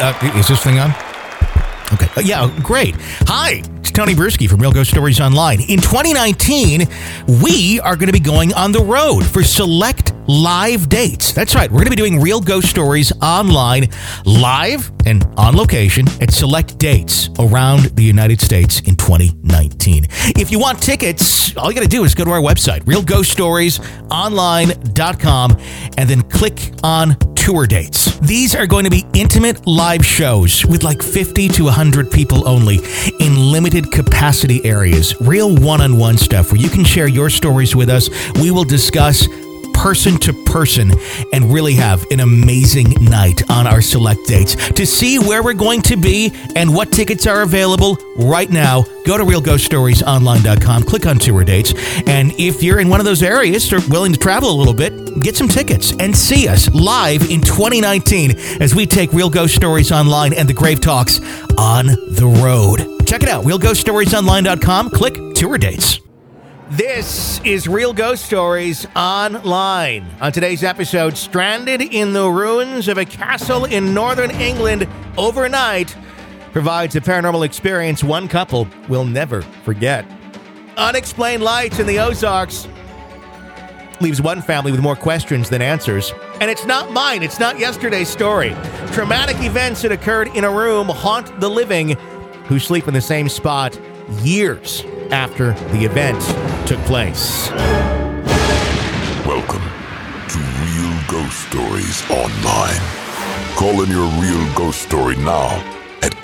Is this thing on? Okay. Yeah, great. Hi, it's Tony Bruschi from Real Ghost Stories Online. In 2019, we are going to be going on the road for select live dates. That's right. We're going to be doing Real Ghost Stories Online live and on location at select dates around the United States in 2019. If you want tickets, all you got to do is go to our website, realghoststoriesonline.com, and then click on tour dates. These are going to be intimate live shows with like 50 to 100 people only in limited capacity areas. Real one-on-one stuff where you can share your stories with us. We will discuss person to person and really have an amazing night on our select dates. To see where we're going to be and what tickets are available right now, go to realghoststoriesonline.com, click on tour dates, and if you're in one of those areas or willing to travel a little bit, get some tickets and see us live in 2019 as we take Real Ghost Stories Online and the Grave Talks on the road. Check it out, realghoststoriesonline.com, click tour dates. This is Real Ghost Stories Online. On today's episode, stranded in the ruins of a castle in northern England overnight provides a paranormal experience one couple will never forget. Unexplained lights in the Ozarks leaves one family with more questions than answers. And it's not mine. It's not yesterday's story. Traumatic events that occurred in a room haunt the living who sleep in the same spot years after the event took place. Welcome to Real Ghost Stories Online. Call in your real ghost story now at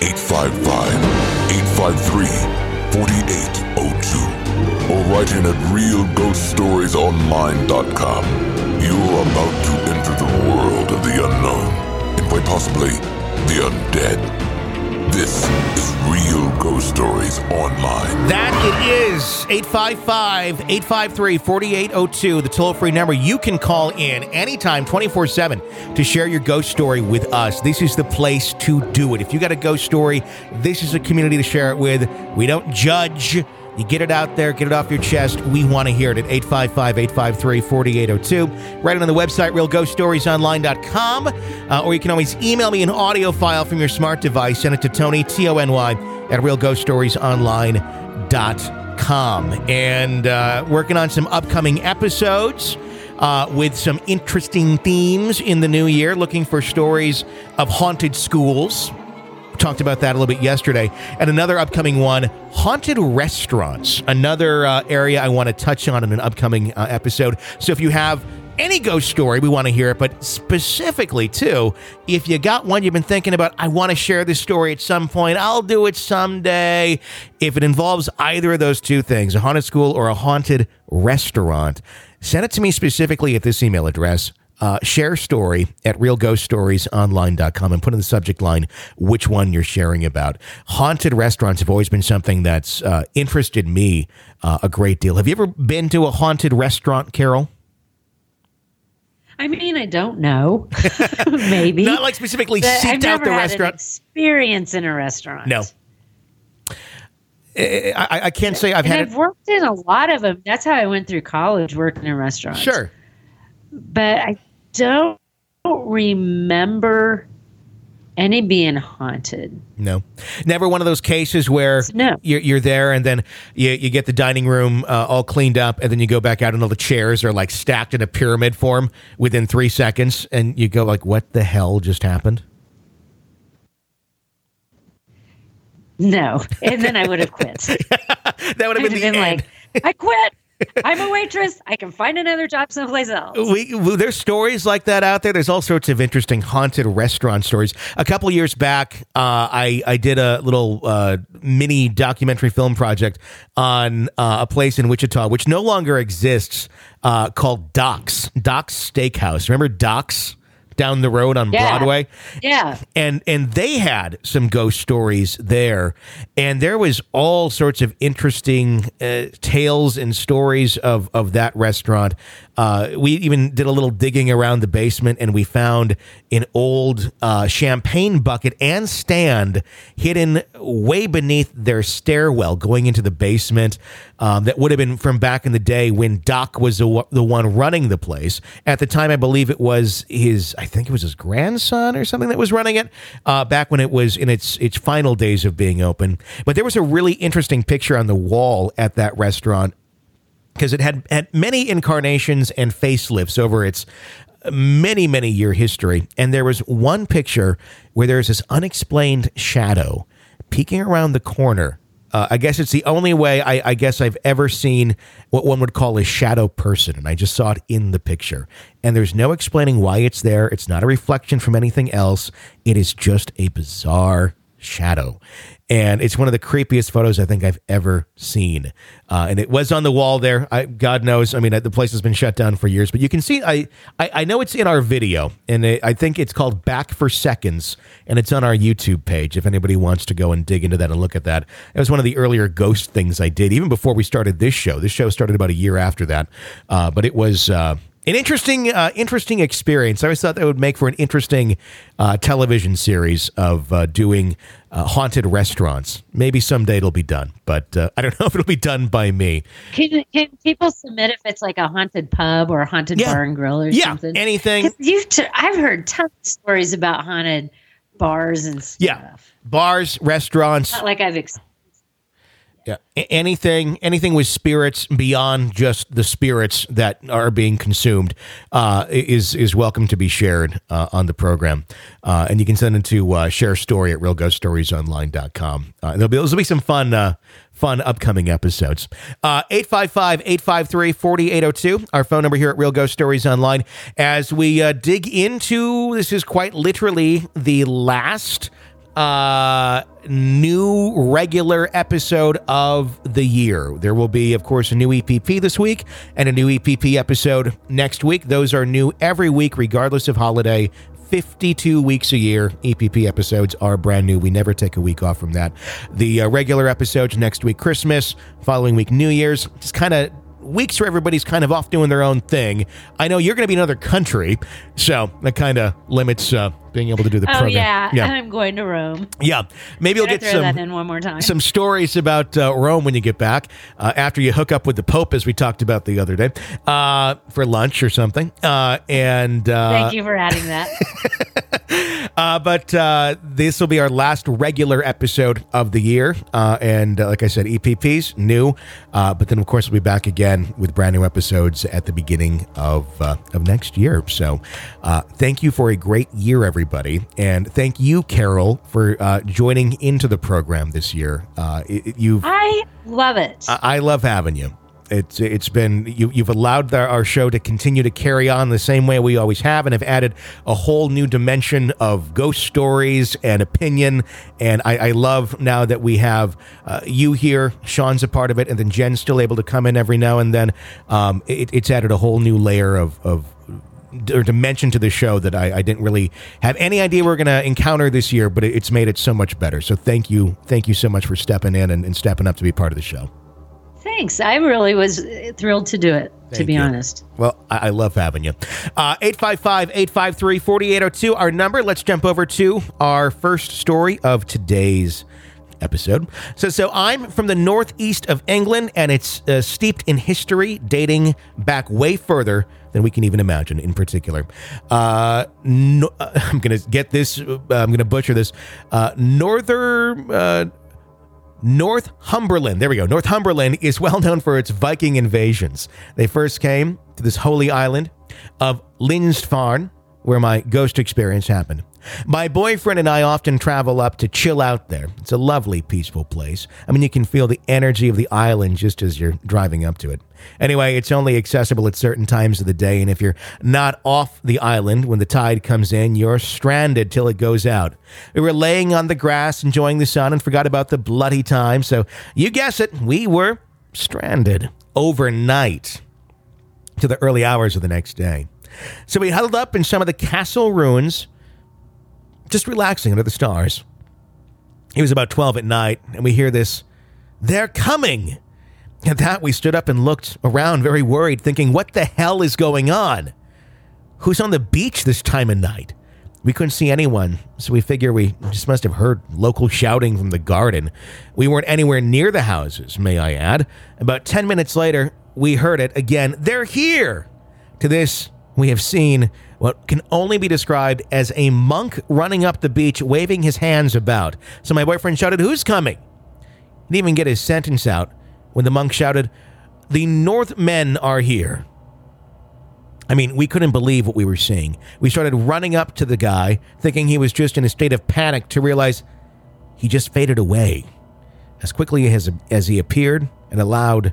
855-853-4802 or write in at realghoststoriesonline.com. You're about to enter the world of the unknown and quite possibly the undead. This is Real Ghost Stories Online. That it is 855-853-4802, the toll-free number. You can call in anytime, 24/7, to share your ghost story with us. This is the place to do it. If you got a ghost story, this is a community to share it with. We don't judge. You get it out there, get it off your chest. We want to hear it at 855-853-4802. Write it on the website, realghoststoriesonline.com, or you can always email me an audio file from your smart device. Send it to Tony, Tony, at realghoststoriesonline.com. And working on some upcoming episodes with some interesting themes in the new year, looking for stories of haunted schools. Talked about that a little bit yesterday. And another upcoming one, haunted restaurants. Another area I want to touch on in an upcoming episode. So if you have any ghost story, we want to hear it. But specifically, too, if you got one you've been thinking about, I want to share this story at some point, I'll do it someday. If it involves either of those two things, a haunted school or a haunted restaurant, send it to me specifically at this email address. Share story at realghoststoriesonline.com and put in the subject line which one you're sharing about. Haunted restaurants have always been something that's interested me a great deal. Have you ever been to a haunted restaurant, Carol? I mean, I don't know. Maybe. Not like specifically seeked out the restaurant. I've never had an experience in a restaurant. No. I can't say I've had I've worked in a lot of them. That's how I went through college, working in restaurants. Sure. But I don't remember any being haunted. No. Never one of those cases where you're there and then you get the dining room all cleaned up and then you go back out and all the chairs are like stacked in a pyramid form within 3 seconds and you go like, what the hell just happened? No. And then I would have quit. That would have been the end. Like, I quit. I'm a waitress. I can find another job someplace else. There's stories like that out there. There's all sorts of interesting haunted restaurant stories. A couple years back, I did a little mini documentary film project on a place in Wichita, which no longer exists, called Doc's Steakhouse. Remember Doc's? Down the road on Broadway. Yeah. And they had some ghost stories there. And there was all sorts of interesting tales and stories of that restaurant. We even did a little digging around the basement and we found an old champagne bucket and stand hidden way beneath their stairwell going into the basement. That would have been from back in the day when Doc was the one running the place. At the time, I believe it was his, I think it was his grandson or something that was running it back when it was in its final days of being open. But there was a really interesting picture on the wall at that restaurant because it had many incarnations and facelifts over its many, many year history. And there was one picture where there's this unexplained shadow peeking around the corner. I guess it's the only way I guess I've ever seen what one would call a shadow person. And I just saw it in the picture. And there's no explaining why it's there. It's not a reflection from anything else. It is just a bizarre shadow. And it's one of the creepiest photos I think I've ever seen. And it was on the wall there. God knows. I mean, the place has been shut down for years. But you can see, I know it's in our video. And I think it's called Back for Seconds. And it's on our YouTube page if anybody wants to go and dig into that and look at that. It was one of the earlier ghost things I did, even before we started this show. This show started about a year after that. But it was an interesting experience. I always thought that would make for an interesting television series of doing haunted restaurants. Maybe someday it'll be done, but I don't know if it'll be done by me. Can people submit if it's like a haunted pub or a haunted bar and grill or something? Yeah, anything. I've heard tons of stories about haunted bars and stuff. Yeah, bars, restaurants. Not like I've experienced. Yeah, anything with spirits beyond just the spirits that are being consumed is welcome to be shared on the program. And you can send it to share story at realghoststoriesonline.com. There'll be some fun upcoming episodes. 855-853-4802, our phone number here at Real Ghost Stories Online. As we dig into, this is quite literally the last new regular episode of the year. There will be, of course, a new EPP this week and a new EPP episode next week. Those are new every week, regardless of holiday. 52 weeks a year. EPP episodes are brand new. We never take a week off from that. The regular episodes next week, Christmas, following week, New Year's. Just kind of weeks where everybody's kind of off doing their own thing. I know you're going to be in another country, so that kind of limits being able to do the program. Yeah, I'm going to Rome. Yeah, maybe you'll get that in one more time. Some stories about Rome when you get back, after you hook up with the Pope, as we talked about the other day, for lunch or something. And thank you for adding that. But this will be our last regular episode of the year. And like I said, EPPs, new. But then, of course, we'll be back again with brand new episodes at the beginning of next year. So thank you for a great year, everybody. And thank you, Carol, for joining into the program this year. I love it. I love having you. It's been you've allowed our show to continue to carry on the same way we always have, and have added a whole new dimension of ghost stories and opinion. And I love now that we have you here. Sean's a part of it, and then Jen's still able to come in every now and then. It's added a whole new layer of or dimension to the show that I didn't really have any idea we were going to encounter this year, but it's made it so much better. So thank you so much for stepping in and stepping up to be part of the show. Thanks. I really was thrilled to do it, to be honest. Well, I love having you. 855-853-4802, our number. Let's jump over to our first story of today's episode. So I'm from the northeast of England, and it's steeped in history dating back way further than we can even imagine in particular. I'm going to get this. I'm going to butcher this. Northumberland. There we go. Northumberland is well known for its Viking invasions. They first came to this holy island of Lindisfarne, where my ghost experience happened. My boyfriend and I often travel up to chill out there. It's a lovely, peaceful place. I mean, you can feel the energy of the island just as you're driving up to it. Anyway, it's only accessible at certain times of the day, and if you're not off the island when the tide comes in, you're stranded till it goes out. We were laying on the grass, enjoying the sun, and forgot about the bloody time, so you guess it, we were stranded overnight to the early hours of the next day. So we huddled up in some of the castle ruins, just relaxing under the stars. It was about 12 at night, and we hear this, "They're coming!" At that, we stood up and looked around, very worried, thinking, what the hell is going on? Who's on the beach this time of night? We couldn't see anyone, so we figure we just must have heard local shouting from the garden. We weren't anywhere near the houses, may I add. About 10 minutes later, we heard it again. "They're here!" To this, we have seen what can only be described as a monk running up the beach, waving his hands about. So my boyfriend shouted, "Who's coming?" He didn't even get his sentence out when the monk shouted, "The Northmen are here." I mean, we couldn't believe what we were seeing. We started running up to the guy, thinking he was just in a state of panic, to realize he just faded away. As quickly as he appeared, and a loud,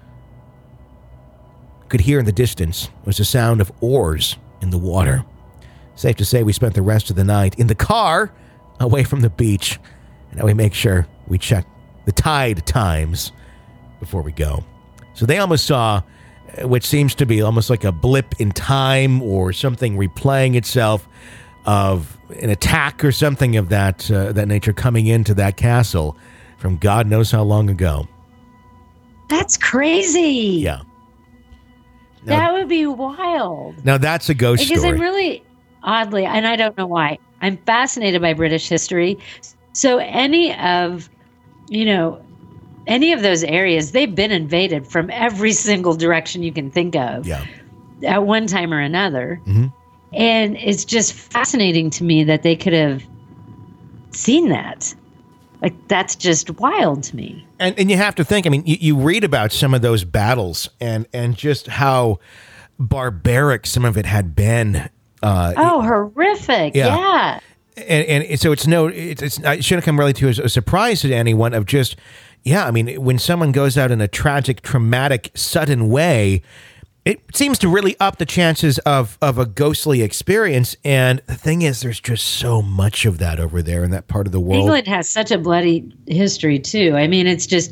could hear in the distance, was the sound of oars in the water. Safe to say we spent the rest of the night in the car, away from the beach. And now we make sure we check the tide times before we go. So they almost saw which seems to be almost like a blip in time or something replaying itself of an attack or something of that nature coming into that castle from God knows how long ago. That's crazy. Yeah. Now, that would be wild. Now that's a ghost story. Because I'm really, oddly, and I don't know why, I'm fascinated by British history. So any of those areas, they've been invaded from every single direction you can think of at one time or another. Mm-hmm. And it's just fascinating to me that they could have seen that. Like, that's just wild to me. And you have to think, I mean, you read about some of those battles and just how barbaric some of it had been. Horrific. Yeah. And so it shouldn't come really to a surprise to anyone of just, I mean, when someone goes out in a tragic, traumatic, sudden way, it seems to really up the chances of a ghostly experience. And the thing is, there's just so much of that over there in that part of the world. England has such a bloody history, too. I mean, it's just,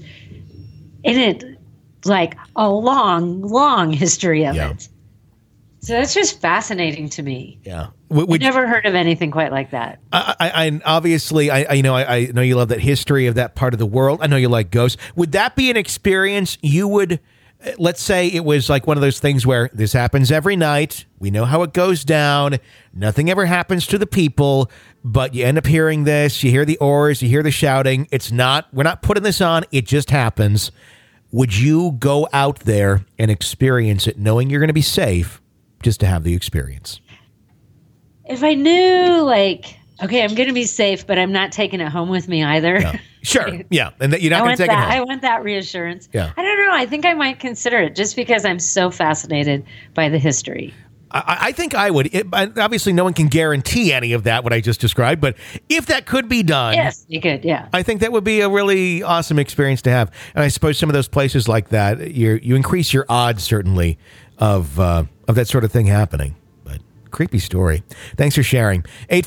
like a long, long history of it. So that's just fascinating to me. Yeah. I've never heard of anything quite like that. I obviously, I know you love that history of that part of the world. I know you like ghosts. Would that be an experience you would, let's say it was like one of those things where this happens every night. We know how it goes down. Nothing ever happens to the people, but you end up hearing this. You hear the oars, you hear the shouting. We're not putting this on. It just happens. Would you go out there and experience it knowing you're going to be safe just to have the experience? If I knew, like, okay, I'm going to be safe, but I'm not taking it home with me either. Yeah. Sure. Yeah. And that you're not going to take it home. I want that reassurance. Yeah. I don't know. I think I might consider it just because I'm so fascinated by the history. I think I would. Obviously, no one can guarantee any of that, what I just described. But if that could be done. Yes, you could. Yeah. I think that would be a really awesome experience to have. And I suppose some of those places like that, you increase your odds, certainly, of that sort of thing happening. But creepy story. Thanks for sharing.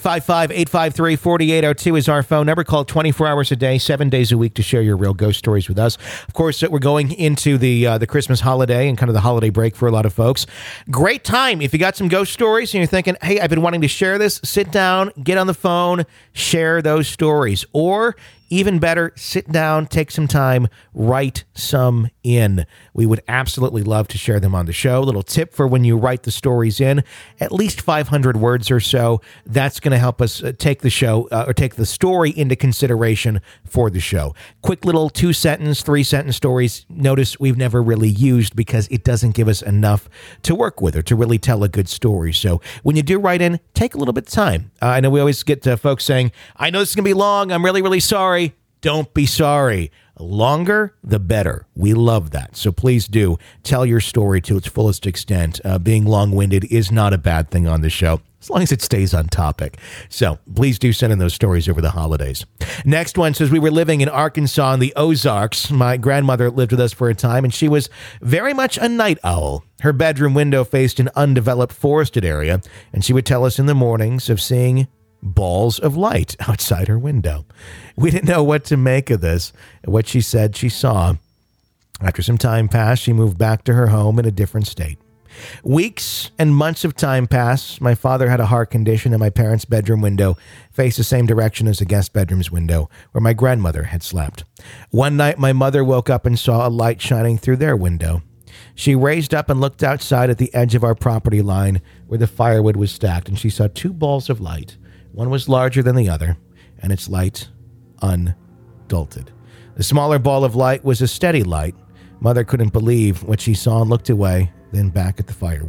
855-853-4802 is our phone number. Call 24 hours a day, 7 days a week to share your real ghost stories with us. Of course, we're going into the Christmas holiday and kind of the holiday break for a lot of folks. Great time. If you got some ghost stories and you're thinking, hey, I've been wanting to share this, sit down, get on the phone, share those stories. Or even better, sit down, take some time, write some in. We would absolutely love to share them on the show. A little tip for when you write the stories in, at least 500 words or so. That's going to help us take the show or take the story into consideration for the show. Quick little 2-sentence, 3-sentence stories. Notice we've never really used because it doesn't give us enough to work with or to really tell a good story. So when you do write in, take a little bit of time. I know we always get folks saying, I know this is going to be long. I'm really, really sorry. Don't be sorry. Longer, the better. We love that. So please do tell your story to its fullest extent. Being long-winded is not a bad thing on the show, as long as it stays on topic. So please do send in those stories over the holidays. Next one says, we were living in Arkansas in the Ozarks. My grandmother lived with us for a time, and she was very much a night owl. Her bedroom window faced an undeveloped forested area, and she would tell us in the mornings of seeing balls of light outside her window. We didn't know what to make of this, what she said she saw. After some time passed, she moved back to her home in a different state. Weeks and months of time passed. My father had a heart condition, and my parents' bedroom window faced the same direction as the guest bedroom's window, where my grandmother had slept. One night, my mother woke up and saw a light shining through their window. She raised up and looked outside at the edge of our property line where the firewood was stacked, and she saw 2 balls of light. One was larger than the other, and its light undulted. The smaller ball of light was a steady light. Mother couldn't believe what she saw and looked away, then back at the firewood.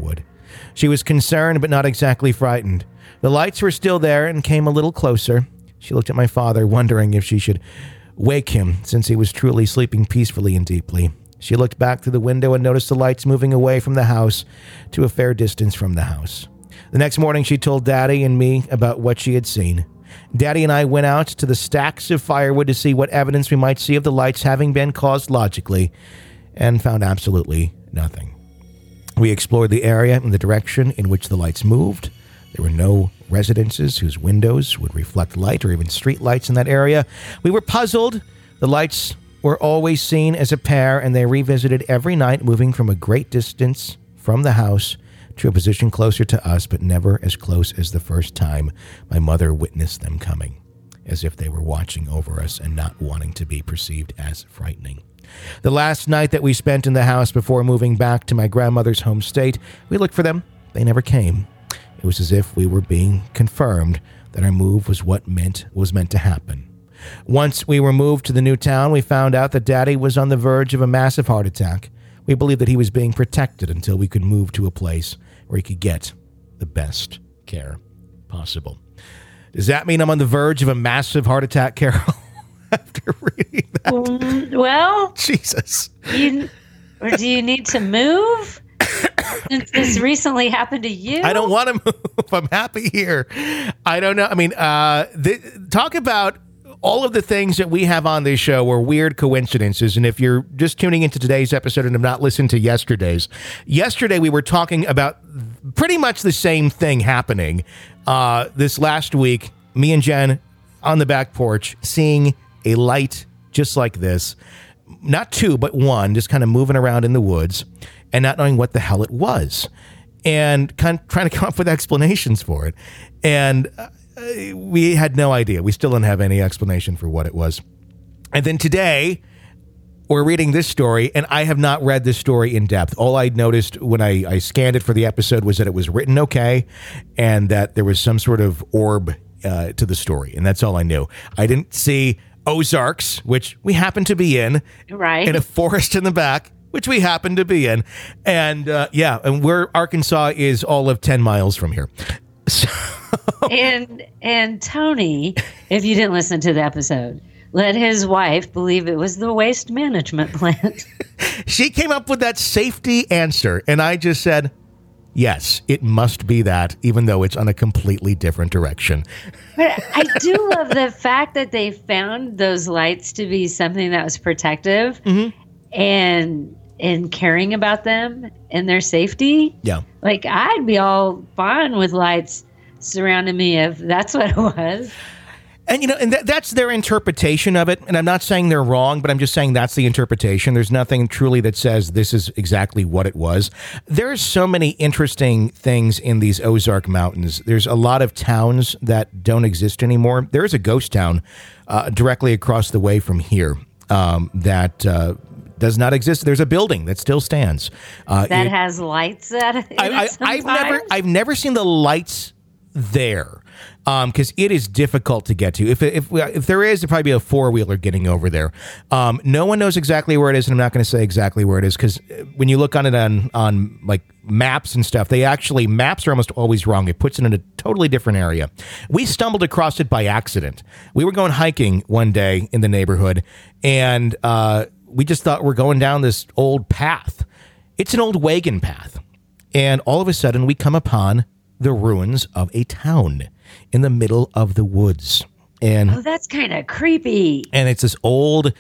She was concerned, but not exactly frightened. The lights were still there and came a little closer. She looked at my father, wondering if she should wake him, since he was truly sleeping peacefully and deeply. She looked back through the window and noticed the lights moving away from the house to a fair distance from the house. The next morning, she told Daddy and me about what she had seen. Daddy and I went out to the stacks of firewood to see what evidence we might see of the lights having been caused logically, and found absolutely nothing. We explored the area in the direction in which the lights moved. There were no residences whose windows would reflect light or even street lights in that area. We were puzzled. The lights were always seen as a pair, and they revisited every night, moving from a great distance from the house to a position closer to us, but never as close as the first time my mother witnessed them coming, as if they were watching over us and not wanting to be perceived as frightening. The last night that we spent in the house before moving back to my grandmother's home state, we looked for them. They never came. It was as if we were being confirmed that our move was what was meant to happen. Once we were moved to the new town, we found out that Daddy was on the verge of a massive heart attack. We believed that he was being protected until we could move to a place where he could get the best care possible. Does that mean I'm on the verge of a massive heart attack, Carol? After reading that? Well, Jesus. Or do you need to move? Since this recently happened to you? I don't want to move. I'm happy here. I don't know. I mean, talk about all of the things that we have on this show were weird coincidences. And if you're just tuning into today's episode and have not listened to yesterday we were talking about pretty much the same thing happening this last week. Me and Jen on the back porch seeing a light just like this. Not two, but one, just kind of moving around in the woods and not knowing what the hell it was. And kind of trying to come up with explanations for it. And we had no idea. We still didn't have any explanation for what it was. And then today, we're reading this story, and I have not read this story in depth. All I noticed when I scanned it for the episode was that it was written okay, and that there was some sort of orb to the story, and that's all I knew. I didn't see Ozarks, which we happen to be in, right? In a forest in the back, which we happen to be in, and and where Arkansas is all of 10 miles from here. So. And Tony, if you didn't listen to the episode, let his wife believe it was the waste management plant. She came up with that safety answer, and I just said, yes, it must be that, even though it's on a completely different direction. But I do love the fact that they found those lights to be something that was protective, and caring about them and their safety. Yeah. Like, I'd be all fine with lights surrounding me if that's what it was. And, and that's their interpretation of it. And I'm not saying they're wrong, but I'm just saying that's the interpretation. There's nothing truly that says this is exactly what it was. There's so many interesting things in these Ozark Mountains. There's a lot of towns that don't exist anymore. There is a ghost town directly across the way from here that does not exist. There's a building that still stands. That has lights at it. I've never seen the lights there because it is difficult to get to. If there is, there'd probably be a four-wheeler getting over there. No one knows exactly where it is, and I'm not going to say exactly where it is because when you look on it on like maps and stuff, maps are almost always wrong. It puts it in a totally different area. We stumbled across it by accident. We were going hiking one day in the neighborhood, and we just thought we're going down this old path. It's an old wagon path. And all of a sudden, we come upon the ruins of a town in the middle of the woods. And that's kind of creepy. And it's this old,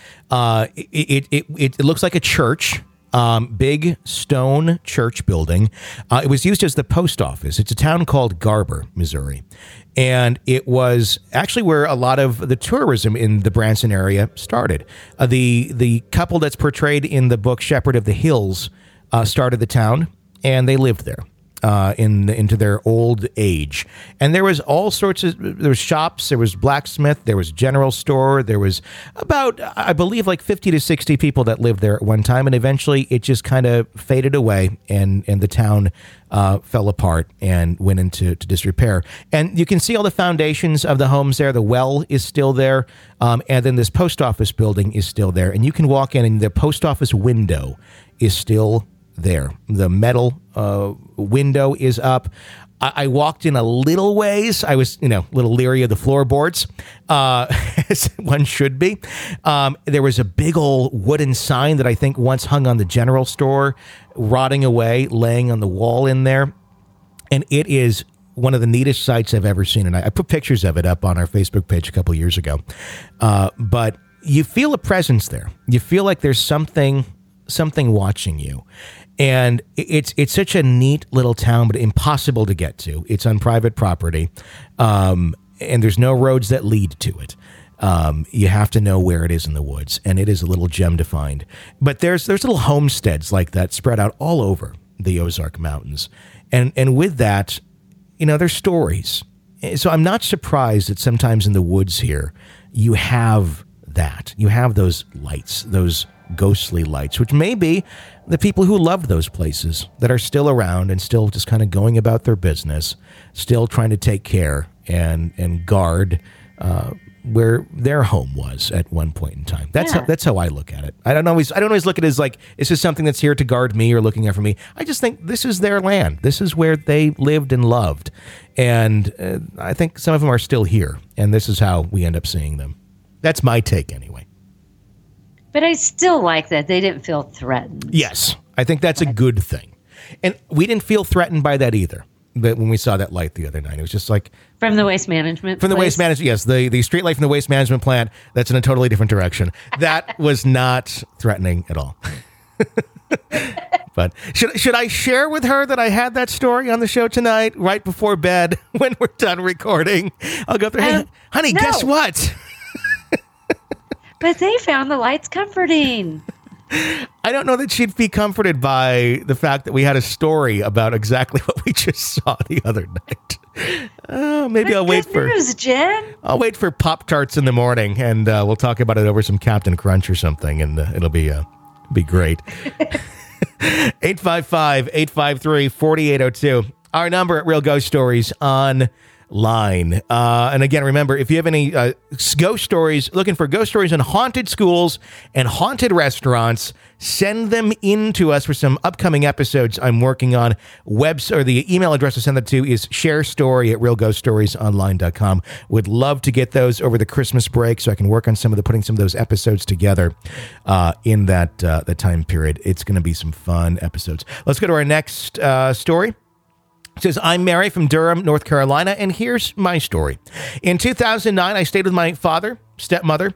it looks like a church, big stone church building. It was used as the post office. It's a town called Garber, Missouri. And it was actually where a lot of the tourism in the Branson area started. The couple that's portrayed in the book Shepherd of the Hills started the town, and they lived there. Into their old age. And there was all sorts of, there was shops, there was blacksmith, there was general store, there was about, I believe, like 50 to 60 people that lived there at one time, and eventually it just kind of faded away, and the town fell apart and went into disrepair. And you can see all the foundations of the homes there. The well is still there, and then this post office building is still there, and you can walk in, and the post office window is still there. The metal window is up. I walked in a little ways. I was, a little leery of the floorboards, as one should be. There was a big old wooden sign that I think once hung on the general store, rotting away, laying on the wall in there. And it is one of the neatest sights I've ever seen. And I put pictures of it up on our Facebook page a couple years ago. But you feel a presence there. You feel like there's something watching you. And it's such a neat little town, but impossible to get to. It's on private property, and there's no roads that lead to it. You have to know where it is in the woods, and it is a little gem to find. But there's little homesteads like that spread out all over the Ozark Mountains. And with that, there's stories. So I'm not surprised that sometimes in the woods here, you have that. You have those lights, those ghostly lights, which may be the people who loved those places that are still around and still just kind of going about their business, still trying to take care and guard where their home was at one point in time. That's how I look at it. I don't always look at it as like, is this something that's here to guard me or looking out for me? I just think this is their land. This is where they lived and loved. And I think some of them are still here. And this is how we end up seeing them. That's my take anyway. But I still like that they didn't feel threatened. Yes, I think that's a good thing. And we didn't feel threatened by that either. But when we saw that light the other night, it was just like... From the waste management From the waste management, yes. The street light from the waste management plant, that's in a totally different direction. That was not threatening at all. But should I share with her that I had that story on the show tonight, right before bed, when we're done recording? I'll go up there, hey, honey, no. Guess what? But they found the lights comforting. I don't know that she'd be comforted by the fact that we had a story about exactly what we just saw the other night. Maybe I'll wait for Jen. I'll wait for Pop-Tarts in the morning, and we'll talk about it over some Captain Crunch or something, and it'll be great. 855-853-4802. Our number at Real Ghost Stories online. And again, remember, if you have any ghost stories, looking for ghost stories in haunted schools and haunted restaurants, send them in to us for some upcoming episodes I'm working on. The email address to send them to is sharestory@realghoststoriesonline.com. Would love to get those over the Christmas break so I can work on putting some of those episodes together in that time period. It's going to be some fun episodes. Let's go to our next story. It says, I'm Mary from Durham, North Carolina, and here's my story. In 2009, I stayed with my father, stepmother,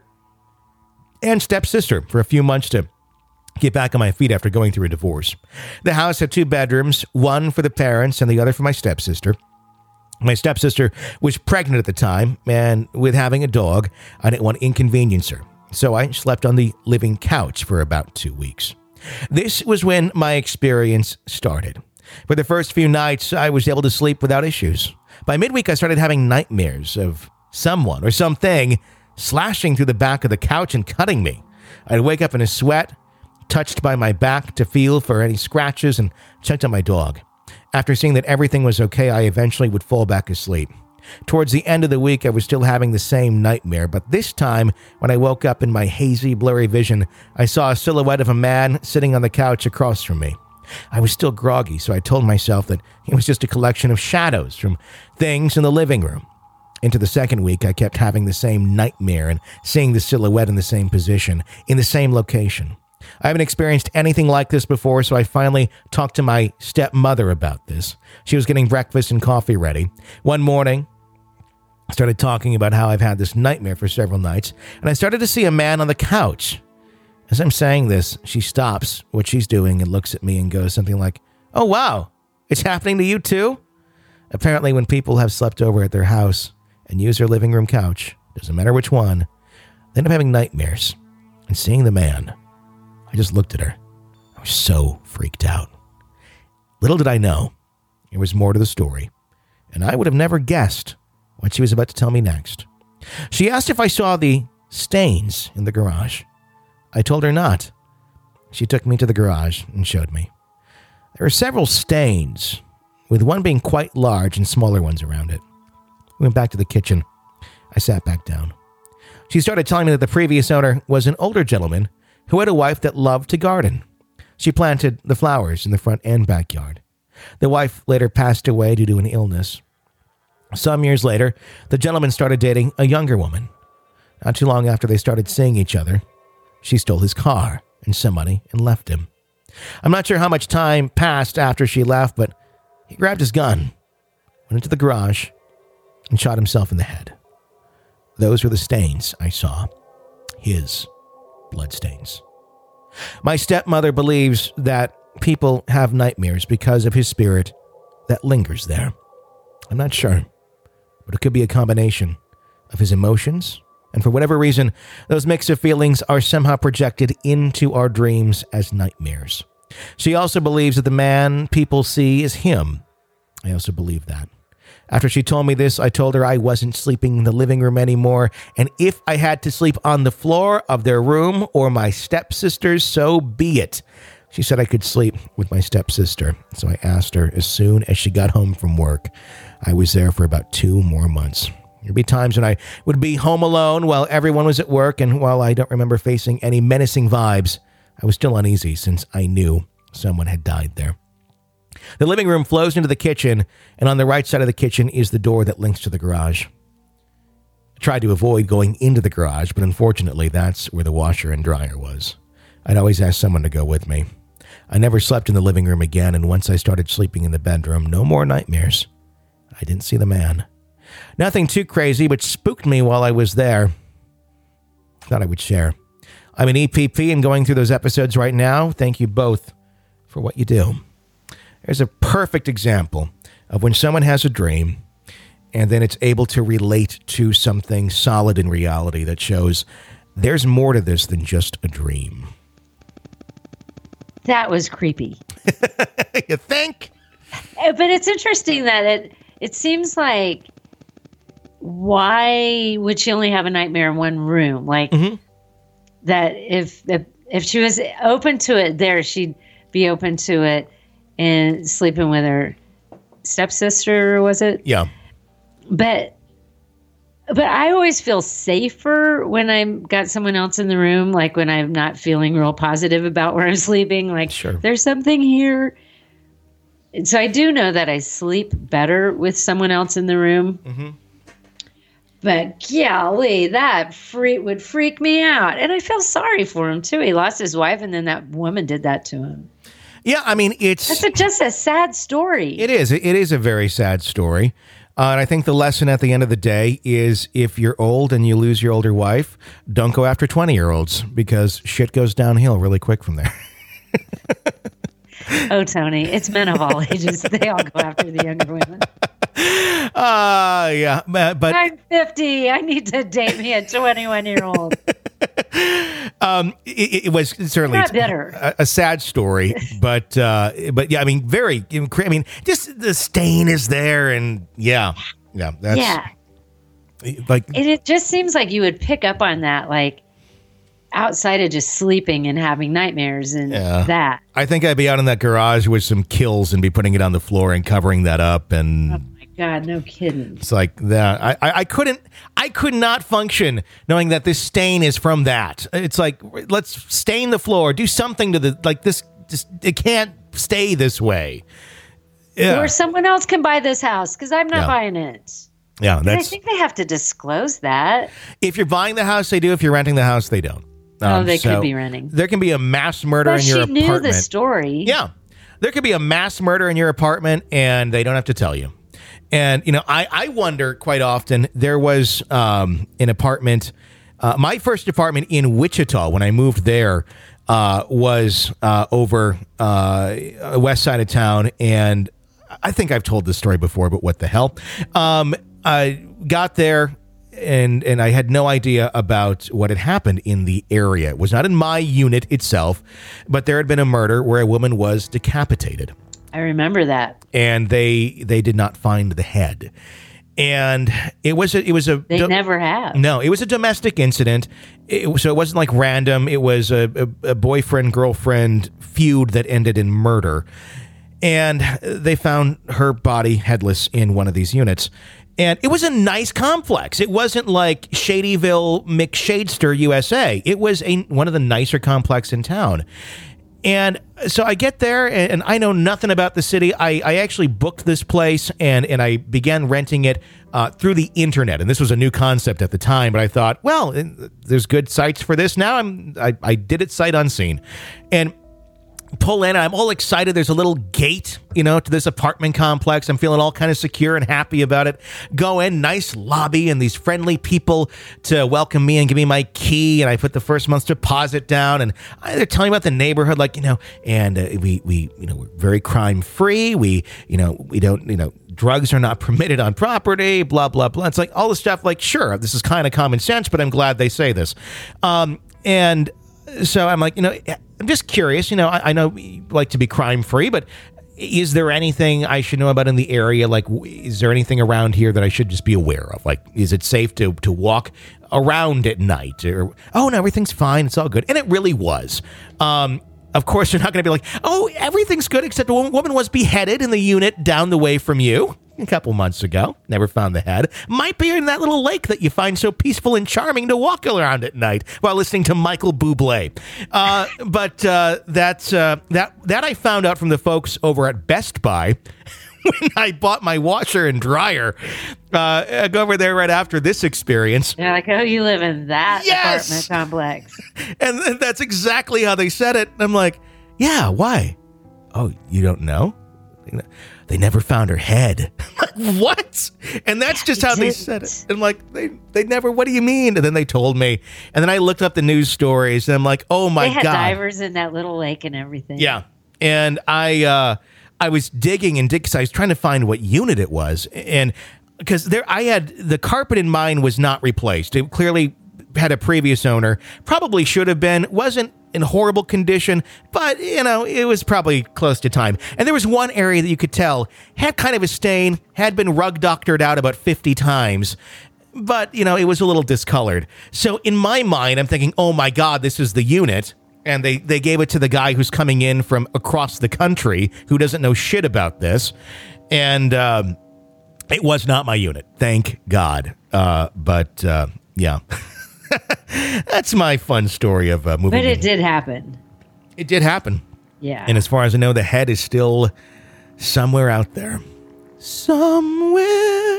and stepsister for a few months to get back on my feet after going through a divorce. The house had 2 bedrooms, one for the parents and the other for my stepsister. My stepsister was pregnant at the time, and with having a dog, I didn't want to inconvenience her. So I slept on the living couch for about 2 weeks. This was when my experience started. For the first few nights, I was able to sleep without issues. By midweek, I started having nightmares of someone or something slashing through the back of the couch and cutting me. I'd wake up in a sweat, touched by my back to feel for any scratches, and checked on my dog. After seeing that everything was okay, I eventually would fall back asleep. Towards the end of the week, I was still having the same nightmare, but this time, when I woke up in my hazy, blurry vision, I saw a silhouette of a man sitting on the couch across from me. I was still groggy, so I told myself that it was just a collection of shadows from things in the living room. Into the second week, I kept having the same nightmare and seeing the silhouette in the same position, in the same location. I haven't experienced anything like this before, so I finally talked to my stepmother about this. She was getting breakfast and coffee ready. One morning, I started talking about how I've had this nightmare for several nights, and I started to see a man on the couch. As I'm saying this, she stops what she's doing and looks at me and goes something like, "Oh, wow, it's happening to you too?" Apparently, when people have slept over at their house and use their living room couch, doesn't matter which one, they end up having nightmares. And seeing the man, I just looked at her. I was so freaked out. Little did I know, there was more to the story, and I would have never guessed what she was about to tell me next. She asked if I saw the stains in the garage. I told her not. She took me to the garage and showed me. There were several stains, with one being quite large and smaller ones around it. We went back to the kitchen. I sat back down. She started telling me that the previous owner was an older gentleman who had a wife that loved to garden. She planted the flowers in the front and backyard. The wife later passed away due to an illness. Some years later, the gentleman started dating a younger woman. Not too long after they started seeing each other, she stole his car and some money and left him. I'm not sure how much time passed after she left, but he grabbed his gun, went into the garage, and shot himself in the head. Those were the stains I saw. His bloodstains. My stepmother believes that people have nightmares because of his spirit that lingers there. I'm not sure, but it could be a combination of his emotions, and for whatever reason, those mix of feelings are somehow projected into our dreams as nightmares. She also believes that the man people see is him. I also believe that. After she told me this, I told her I wasn't sleeping in the living room anymore, and if I had to sleep on the floor of their room or my stepsister's, so be it. She said I could sleep with my stepsister, so I asked her as soon as she got home from work. I was there for about 2 more months. There'd be times when I would be home alone while everyone was at work, and while I don't remember facing any menacing vibes, I was still uneasy since I knew someone had died there. The living room flows into the kitchen, and on the right side of the kitchen is the door that links to the garage. I tried to avoid going into the garage, but unfortunately, that's where the washer and dryer was. I'd always ask someone to go with me. I never slept in the living room again, and once I started sleeping in the bedroom, no more nightmares. I didn't see the man. Nothing too crazy, but spooked me while I was there. Thought I would share. I'm an EPP and going through those episodes right now. Thank you both for what you do. There's a perfect example of when someone has a dream and then it's able to relate to something solid in reality that shows there's more to this than just a dream. That was creepy. You think? But it's interesting that it seems like, why would she only have a nightmare in one room? Like, that if she was open to it there, she'd be open to it and sleeping with her stepsister, was it? Yeah. But I always feel safer when I've got someone else in the room, like when I'm not feeling real positive about where I'm sleeping. Like, sure, there's something here. And so I do know that I sleep better with someone else in the room. Mm-hmm. But golly, that would freak me out. And I feel sorry for him, too. He lost his wife, and then that woman did that to him. Yeah, I mean, it's just a sad story. It is. It is a very sad story. And I think the lesson at the end of the day is if you're old and you lose your older wife, don't go after 20-year-olds because shit goes downhill really quick from there. Oh, Tony, it's men of all ages. They all go after the younger women. Yeah, but I'm 50. I need to date me a 21-year-old. It was certainly not bitter. A sad story, but yeah, I mean, very. I mean, just the stain is there, and that's like. And it just seems like you would pick up on that, like outside of just sleeping and having nightmares and that. I think I'd be out in that garage with some kills and be putting it on the floor and covering that up and. Oh my God, no kidding. It's like that. I could not function knowing that this stain is from that. It's like, let's stain the floor, do something to this, just, it can't stay this way. Yeah. Or someone else can buy this house because I'm not buying it. Yeah, I think they have to disclose that. If you're buying the house, they do. If you're renting the house, they don't. They could be renting. There can be a mass murder in your apartment. She knew the story. Yeah. There could be a mass murder in your apartment, and they don't have to tell you. And, I wonder quite often, there was an apartment, my first apartment in Wichita, when I moved there, was over west side of town. And I think I've told this story before, but what the hell? I got there and I had no idea about what had happened in the area. It was not in my unit itself, but there had been a murder where a woman was decapitated. I remember that. And they did not find the head. And it was a they never have. No, it was a domestic incident. So it wasn't like random. It was a boyfriend girlfriend feud that ended in murder. And they found her body headless in one of these units. And it was a nice complex. It wasn't like Shadyville, McShadester, USA. It was one of the nicer complexes in town. And so I get there, and I know nothing about the city. I actually booked this place, and I began renting it through the internet. And this was a new concept at the time, but I thought, well, there's good sites for this now. I did it sight unseen. And pull in, and I'm all excited. There's a little gate, to this apartment complex. I'm feeling all kind of secure and happy about it. Go in, nice lobby, and these friendly people to welcome me and give me my key. And I put the first month's deposit down, and they're telling me about the neighborhood, and we're very crime free. We don't, drugs are not permitted on property, blah, blah, blah. It's like all the stuff sure, this is kind of common sense, but I'm glad they say this. And so I'm like, I'm just curious, I know you like to be crime-free, but is there anything I should know about in the area? Is there anything around here that I should just be aware of? Is it safe to walk around at night? Or, oh, no, everything's fine. It's all good. And it really was. Of course, you're not going to be like, oh, everything's good, except a woman was beheaded in the unit down the way from you a couple months ago. Never found the head. Might be in that little lake that you find so peaceful and charming to walk around at night while listening to Michael Bublé. But that I found out from the folks over at Best Buy when I bought my washer and dryer. I go over there right after this experience. You're like, oh, you live in that apartment complex. And that's exactly how they said it. I'm like, yeah, why? Oh, you don't know? They never found her head. What? And that's just how they said it. And I'm like, they never, what do you mean? And then they told me. And then I looked up the news stories, and I'm like, oh my God. They had divers in that little lake and everything. Yeah. And I was digging because I was trying to find what unit it was. And because I had the carpet in mine was not replaced. It clearly had a previous owner. Probably should have been. Wasn't in horrible condition, but it was probably close to time. And there was one area that you could tell had kind of a stain, had been rug doctored out about 50 times, but it was a little discolored. So in my mind, I'm thinking, oh my God, this is the unit. And they gave it to the guy who's coming in from across the country who doesn't know shit about this. And it was not my unit, thank God. But yeah. That's my fun story of moving. But it did happen. It did happen. Yeah. And as far as I know, the head is still somewhere out there. Somewhere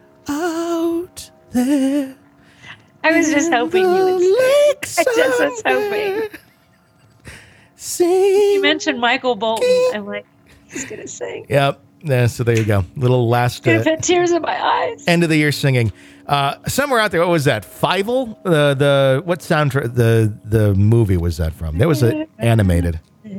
out there. I was just hoping you would sing. I just was hoping. You mentioned Michael Bolton. I'm like, he's going to sing. Yep. Yeah, so there you go. Little last... put tears in my eyes. End of the year singing. Somewhere out there, what was that? Fievel? What soundtrack? The movie was that from? That was animated.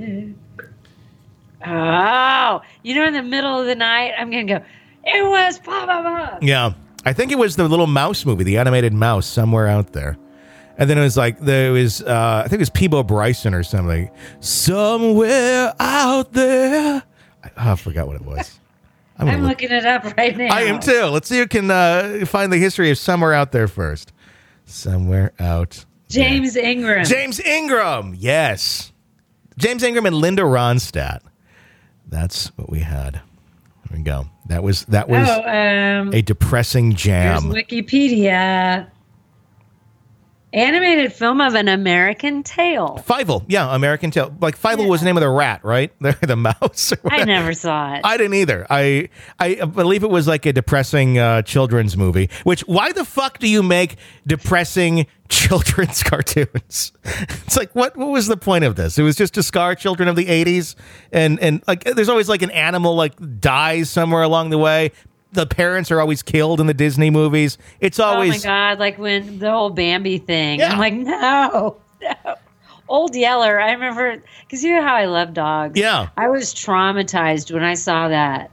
Oh, in the middle of the night, I'm going to go, it was blah, blah, blah. Yeah. I think it was the little mouse movie, the animated mouse, somewhere out there. And then it was I think it was Peabo Bryson or something. Somewhere out there. I forgot what it was. I'm looking it up right now. I am too. Let's see who can find the history of Somewhere Out There first. Somewhere Out James there. Ingram. James Ingram, yes. James Ingram and Linda Ronstadt. That's what we had. There we go. That was a depressing jam. Here's Wikipedia. Animated film of An American Tail. Fievel, yeah, American Tail. Fievel was the name of the rat, right? The mouse. I never saw it. I didn't either. I believe it was a depressing children's movie. Which, why the fuck do you make depressing children's cartoons? It's what was the point of this? It was just to scar children of the 80s, and there's always an animal dies somewhere along the way. The parents are always killed in the Disney movies. It's always... Oh my God, when the whole Bambi thing. Yeah. I'm like, no. Old Yeller, I remember, because you know how I love dogs. Yeah. I was traumatized when I saw that.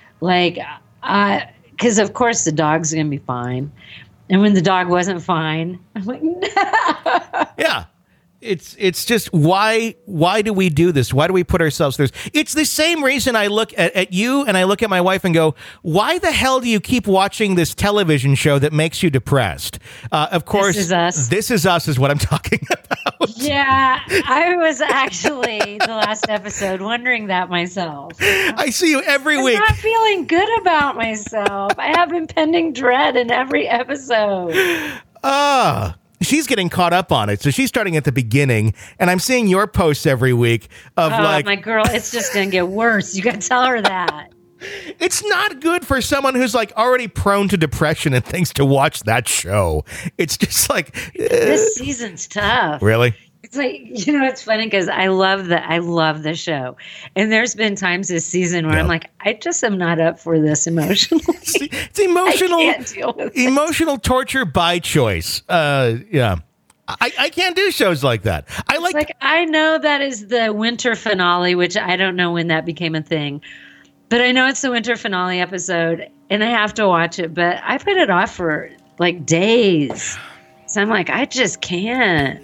Because of course the dog's going to be fine. And when the dog wasn't fine, I'm like, no. Yeah. It's just why do we do this? Why do we put ourselves through this? It's the same reason I look at you and I look at my wife and go, why the hell do you keep watching this television show that makes you depressed? Of course, This Is Us is what I'm talking about. Yeah, I was actually the last episode wondering that myself. I see you every week. I'm not feeling good about myself. I have impending dread in every episode. she's getting caught up on it. So she's starting at the beginning, and I'm seeing your posts every week of my girl, it's just going to get worse. You got to tell her that. It's not good for someone who's like already prone to depression and things to watch that show. It's just like this season's tough. Really? It's like, it's funny because I love the show. And there's been times this season where I'm like, I just am not up for this emotionally. It's emotional. I can't deal with emotional torture by choice. Yeah. I can't do shows like that. I know that is the winter finale, which I don't know when that became a thing. But I know it's the winter finale episode, and I have to watch it. But I put it off for like days. So I'm like, I just can't.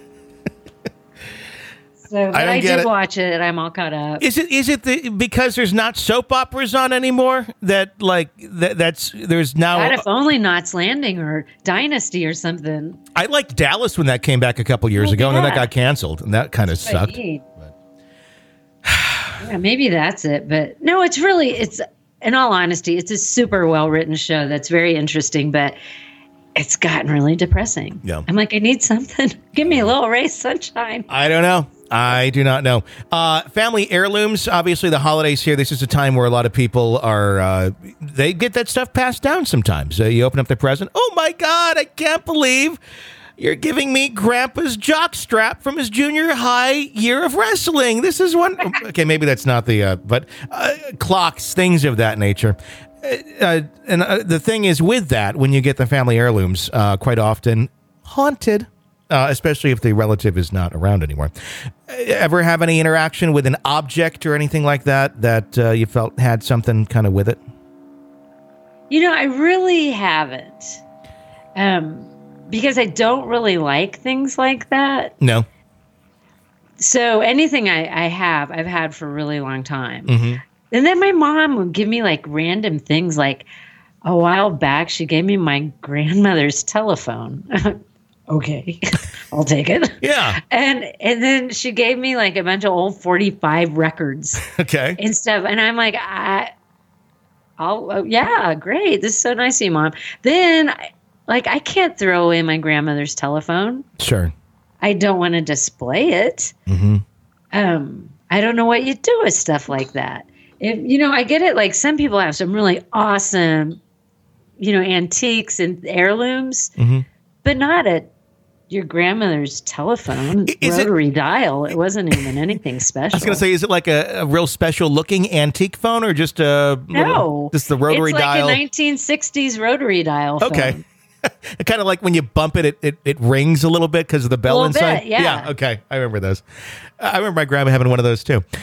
So I did watch it, and I'm all caught up. Is it because there's not soap operas on anymore? There's now. God, if only Knots Landing or Dynasty or something. I liked Dallas when that came back a couple years ago, and then that got canceled, and that kind of sucked. Yeah, maybe that's it. But no, it's in all honesty, it's a super well-written show that's very interesting, but it's gotten really depressing. Yeah. I'm like, I need something. Give me a little ray of sunshine. I don't know. I do not know. Family heirlooms, obviously the holidays here, this is a time where a lot of people are, they get that stuff passed down sometimes. You open up the present. Oh my God, I can't believe you're giving me Grandpa's jockstrap from his junior high year of wrestling. This is one. Okay, maybe that's not but clocks, things of that nature. And the thing is with that, when you get the family heirlooms, quite often haunted, especially if the relative is not around anymore. Ever have any interaction with an object or anything like that you felt had something kind of with it? I really haven't. Because I don't really like things like that. No. So anything I've had for a really long time. Mm-hmm. And then my mom would give me like random things. Like a while back, she gave me my grandmother's telephone. Okay, I'll take it. Yeah. And then she gave me like a bunch of old 45 records. Okay. And stuff. And I'm like, yeah, great. This is so nice of you, Mom. Then I can't throw away my grandmother's telephone. Sure. I don't want to display it. Mm-hmm. I don't know what you do with stuff like that. I get it. Like some people have some really awesome, antiques and heirlooms, mm-hmm. but not your grandmother's telephone, rotary dial. It wasn't even anything special. I was going to say, is it like a real special looking antique phone or just just the rotary dial? It's like a 1960s rotary dial phone. Okay. Kind of like when you bump it, it rings a little bit because of the bell inside. Yeah. Okay. I remember those. I remember my grandma having one of those too.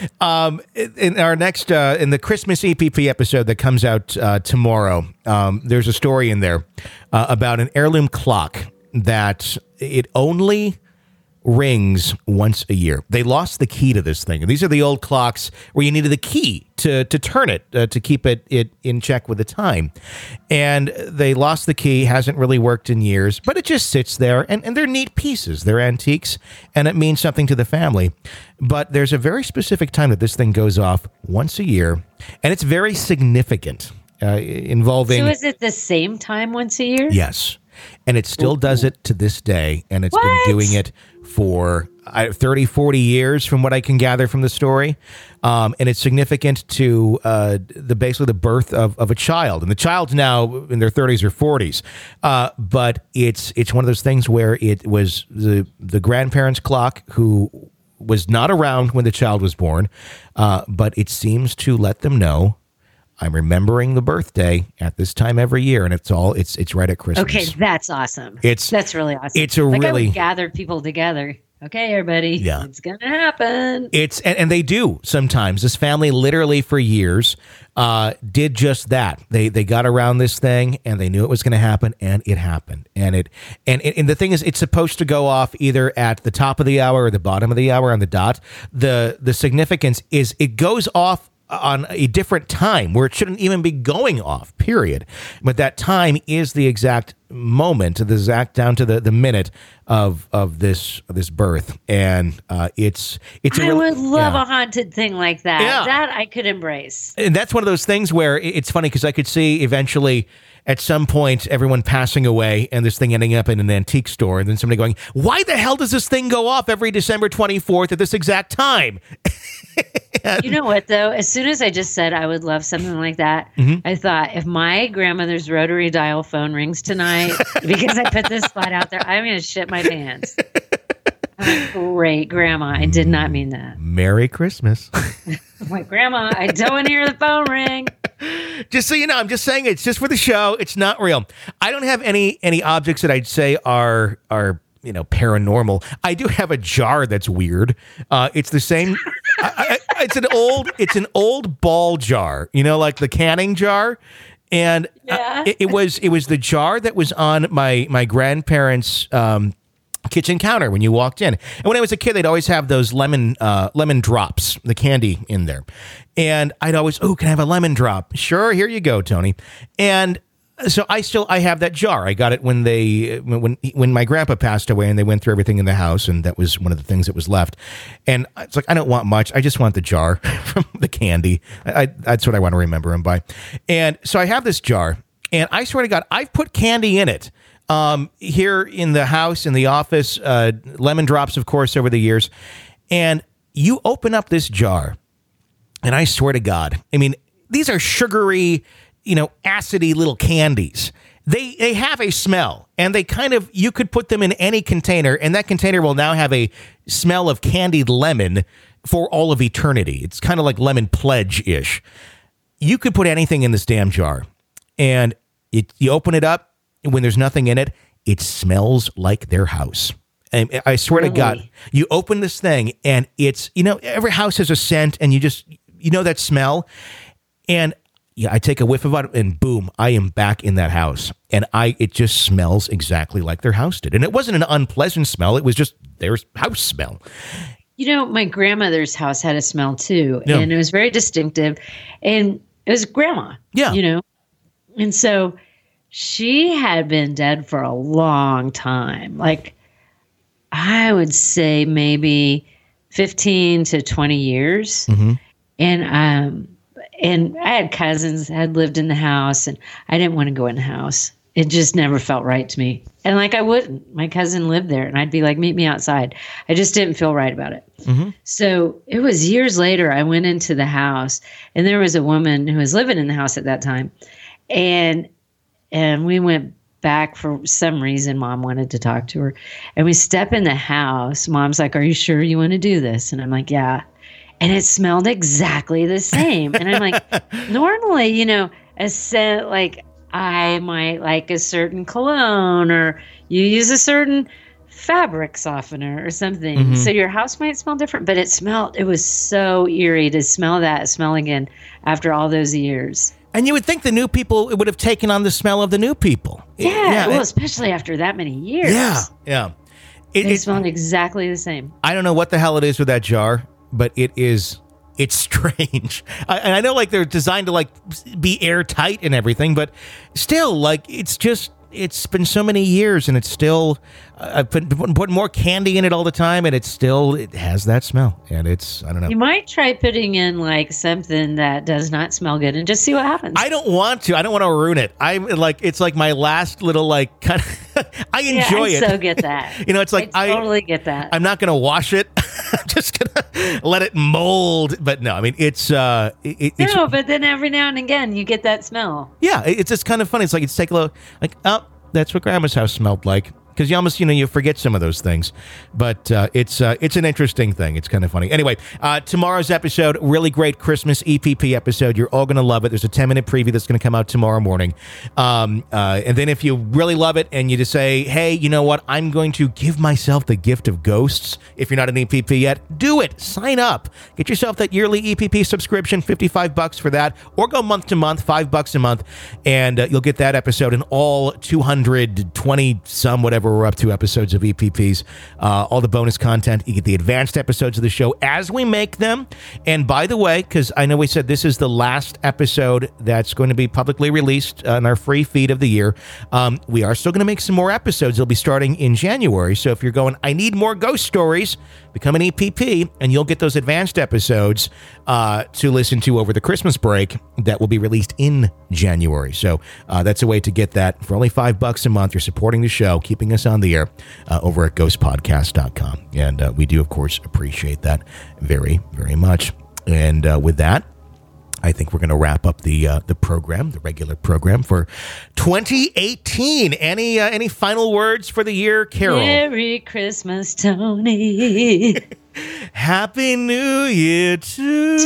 In our next, in the Christmas EPP episode that comes out tomorrow, there's a story in there about an heirloom clock that it only rings once a year. They lost the key to this thing. And these are the old clocks where you needed the key to turn it, to keep it in check with the time. And they lost the key, hasn't really worked in years, but it just sits there. And they're neat pieces. They're antiques, and it means something to the family. But there's a very specific time that this thing goes off once a year, and it's very significant, involving... So is it the same time once a year? Yes. And it still does it to this day, and it's been doing it for 30, 40 years from what I can gather from the story. And it's significant to basically the birth of a child. And the child's now in their 30s or 40s. But it's one of those things where it was the grandparents' clock who was not around when the child was born, but it seems to let them know, I'm remembering the birthday at this time every year, and it's right at Christmas. Okay, that's awesome. That's really awesome. It's really gathered people together. Okay, everybody. Yeah, it's gonna happen. And they do sometimes. This family literally for years did just that. They got around this thing, and they knew it was going to happen, and it happened. And the thing is, it's supposed to go off either at the top of the hour or the bottom of the hour on the dot. The significance is it goes off on a different time where it shouldn't even be going off, period. But that time is the exact moment, the exact down to the minute of this birth. And I would love a haunted thing like that. Yeah. That I could embrace. And that's one of those things where it's funny because I could see eventually at some point everyone passing away and this thing ending up in an antique store, and then somebody going, why the hell does this thing go off every December 24th at this exact time? You know what, though? As soon as I just said I would love something like that, I thought, if my grandmother's rotary dial phone rings tonight because I put this spot out there, I'm going to shit my pants. Great, Grandma. I did not mean that. Merry Christmas. My Grandma, I don't want to hear the phone ring. Just so you know, I'm just saying it's just for the show. It's not real. I don't have any objects that I'd say are paranormal. I do have a jar that's weird. It's the same. It's an old ball jar, like the canning jar. And it was the jar that was on my grandparents' kitchen counter when you walked in. And when I was a kid, they'd always have those lemon drops, the candy in there. And I'd always, can I have a lemon drop? Sure, here you go, Tony. And so I have that jar. I got it when my grandpa passed away, and they went through everything in the house, and that was one of the things that was left. And it's like, I don't want much. I just want the jar from the candy. That's what I want to remember him by. And so I have this jar, and I swear to God, I've put candy in it. Here in the house, in the office, lemon drops, of course, over the years. And you open up this jar, and I swear to God, I mean, these are sugary, acidy little candies. They have a smell, and you could put them in any container, and that container will now have a smell of candied lemon for all of eternity. It's kind of like Lemon Pledge-ish. You could put anything in this damn jar, and you open it up, and when there's nothing in it, it smells like their house. And I swear to God, you open this thing, and it's, every house has a scent, and you just, that smell. And I take a whiff of it, and boom, I am back in that house. And it just smells exactly like their house did. And it wasn't an unpleasant smell. It was just their house smell. My grandmother's house had a smell too. Yeah. And it was very distinctive. And it was Grandma. Yeah. And so she had been dead for a long time. Like, I would say maybe 15 to 20 years. Mm-hmm. And I had cousins that had lived in the house, and I didn't want to go in the house. It just never felt right to me. And I wouldn't. My cousin lived there, and I'd be like, meet me outside. I just didn't feel right about it. Mm-hmm. So it was years later, I went into the house, and there was a woman who was living in the house at that time. And we went back for some reason. Mom wanted to talk to her. And we step in the house. Mom's like, are you sure you want to do this? And I'm like, yeah. And it smelled exactly the same. And I'm like, normally, a scent, like I might like a certain cologne, or you use a certain fabric softener or something. Mm-hmm. So your house might smell different, but it was so eerie to smell that smell again after all those years. And you would think the new people would have taken on the smell of the new people. Yeah, especially after that many years. Yeah. It smelled exactly the same. I don't know what the hell it is with that jar, but it's strange. And I know they're designed to be airtight and everything, but still it's been so many years, and it's still, I've put more candy in it all the time, and it has that smell, and I don't know. You might try putting in something that does not smell good and just see what happens. I don't want to ruin it. It's like my last little kind of, I enjoy it. I so get that. It's like, I totally get that. I'm not going to wash it. I'm just going to let it mold. But no, I mean, it's... No, but then every now and again, you get that smell. Yeah, it's just kind of funny. It's like, it's take a look, that's what Grandma's house smelled like. Because you almost, you forget some of those things. But it's an interesting thing. It's kind of funny. Anyway, tomorrow's episode, really great Christmas EPP episode. You're all going to love it. There's a 10-minute preview that's going to come out tomorrow morning. And then if you really love it and you just say, hey, you know what? I'm going to give myself the gift of ghosts. If you're not an EPP yet, do it. Sign up. Get yourself that yearly EPP subscription, $55 for that. Or go month to month, $5 a month. And you'll get that episode and all 220 some whatever whatever we're up to, episodes of EPPs, all the bonus content. You get the advanced episodes of the show as we make them. And by the way, because I know we said this is the last episode that's going to be publicly released on our free feed of the year, we are still going to make some more episodes. They'll be starting in January. So if you're going, I need more ghost stories, become an EPP, and you'll get those advanced episodes to listen to over the Christmas break that will be released in January. So that's a way to get that for only $5 a month. You're supporting the show, keeping us on the air over at ghostpodcast.com. And we do, of course, appreciate that very, very much. And with that, I think we're going to wrap up the program, the regular program for 2018. Any final words for the year, Carol? Merry Christmas, Tony. Happy New Year to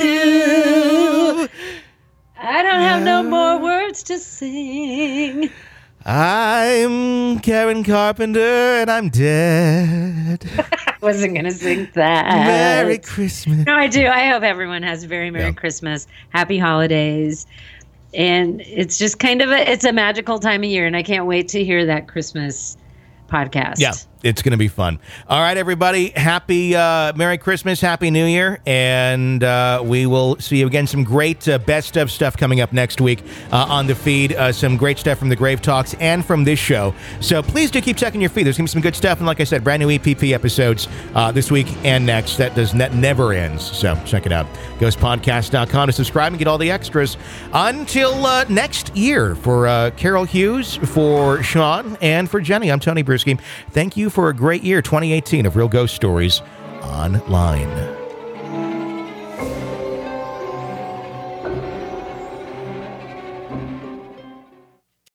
I don't have no more words to sing. I'm Karen Carpenter and I'm dead. I wasn't going to sing that. Merry Christmas. No, I do. I hope everyone has a very Merry Christmas. Happy holidays. And it's just kind of it's a magical time of year. And I can't wait to hear that Christmas podcast. Yeah, it's going to be fun. All right, everybody. Happy Merry Christmas. Happy New Year. And we will see you again. Some great best of stuff coming up next week on the feed. Some great stuff from the Grave Talks and from this show. So please do keep checking your feed. There's going to be some good stuff. And like I said, brand new EPP episodes this week and next. That never ends. So check it out. Ghostpodcast.com to subscribe and get all the extras. Until next year, for Carol Hughes, for Sean, and for Jenny, I'm Tony Bruschi. Thank you for a great year, 2018, of Real Ghost Stories Online.